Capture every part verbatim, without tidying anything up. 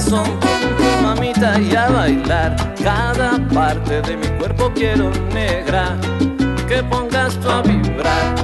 corazón, mamita, y a bailar. Cada parte de mi cuerpo quiero, negra, que pongas tú a vibrar.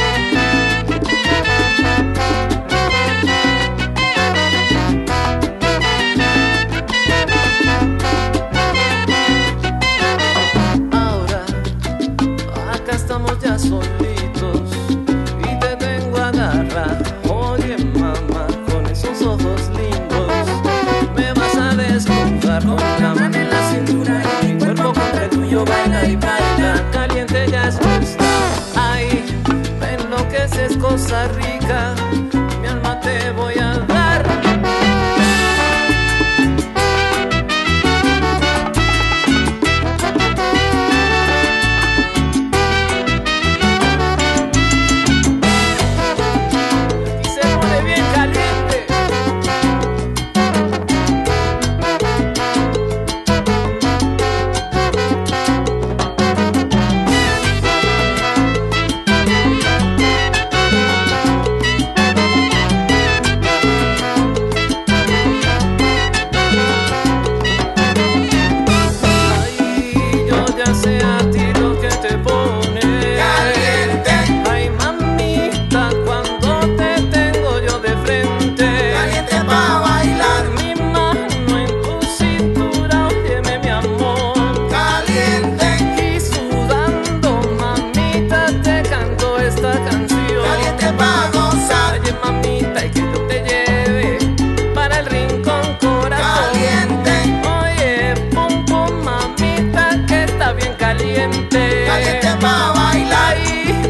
Ahora, acá estamos ya solitos y te tengo agarrar. Oye, mamá, con esos ojos lindos me vas a desnudar. Con la mano en la cintura y mi cuerpo contra el tuyo baila y baila. Caliente ya esto está. Ay, me enloqueces, cosa rica, mi alma te voy a dar. Caliente pa' bailar.